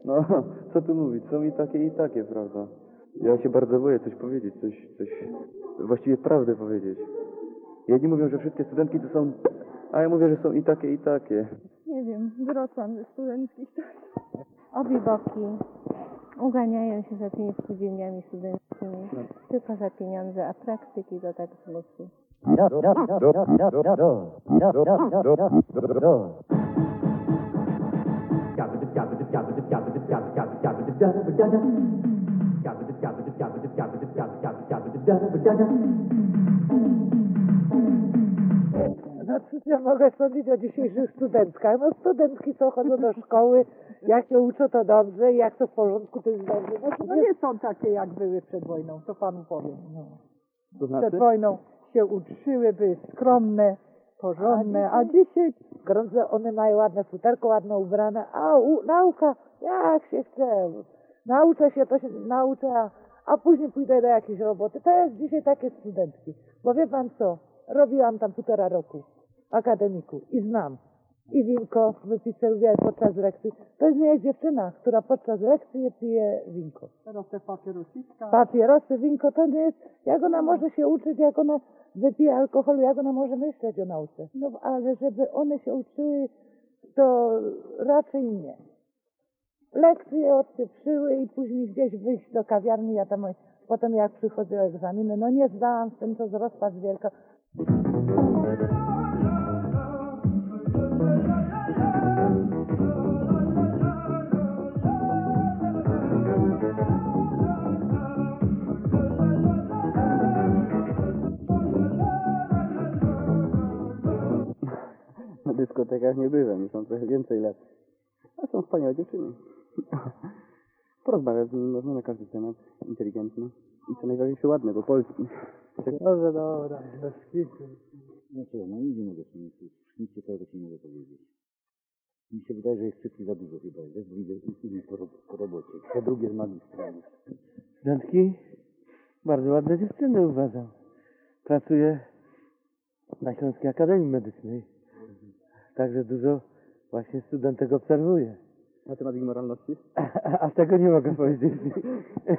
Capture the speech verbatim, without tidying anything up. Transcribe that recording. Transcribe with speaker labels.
Speaker 1: No, co tu mówić, są i takie, i takie, prawda? Ja się bardzo boję coś powiedzieć, coś, coś, właściwie prawdę powiedzieć. Jedni mówią, że wszystkie studentki to są, a ja mówię, że są i takie, i takie.
Speaker 2: Nie wiem, wyrosłam ze studenckich czasów.
Speaker 3: Obie boki uganiają się za tymi spółdzielniami studenckimi tylko za pieniądze, a praktyki to tak z lusu.
Speaker 4: No cóż ja mogę sądzić o dzisiejszych studentkach? No studentki co chodzą do szkoły, jak się uczą to dobrze, jak to w porządku to jest dobrze. No, to
Speaker 5: No nie są takie jak były przed wojną, to panu powiem. No.
Speaker 1: To znaczy?
Speaker 5: Przed wojną się uczyły, były skromne, porządne, a dzisiaj
Speaker 4: Grądze, one mają ładne futerko, ładno ubrane, a u, nauka jak się chce. Nauczę się, to się nauczę, a, a później pójdę do jakiejś roboty. To jest dzisiaj takie studentki. Bo wie pan co, robiłam tam półtora roku w akademiku i znam. I winko wypisuje podczas lekcji. To jest nie jak dziewczyna, która podczas lekcji pije winko.
Speaker 5: teraz te papierosiska.
Speaker 4: Papierosy, winko, to nie jest, jak ona może się uczyć, jak ona wypije alkoholu, jak ona może myśleć o nauce. No ale żeby one się uczyły, to raczej nie. Lekcje odpieprzyły i później gdzieś wyjść do kawiarni, ja tam potem jak przychodzę o egzaminy, no nie zdałam z tym, to z rozpacz wielka.
Speaker 1: Na dyskotekach nie byłem, już mam trochę więcej lat. A są wspaniałe dziewczyny. Porozmawiać z nimi można na każdy temat, inteligentny i co najważniejsze ładne, bo polski.
Speaker 4: Dobrze, dobra, bez kitu.
Speaker 6: No co, no nic nie mogę z tym nic ciekawego ci nie mogę powiedzieć. Mi się wydaje, że jest wszystkich za dużo chyba, jest widzę innych po, po robocie. Po drugie z magistrami.
Speaker 7: Studentki? Bardzo ładne dziewczyny uważam. Pracuję na Śląskiej Akademii Medycznej. Także dużo właśnie studentek obserwuję.
Speaker 1: Na temat ich moralności?
Speaker 7: A, a tego nie mogę powiedzieć.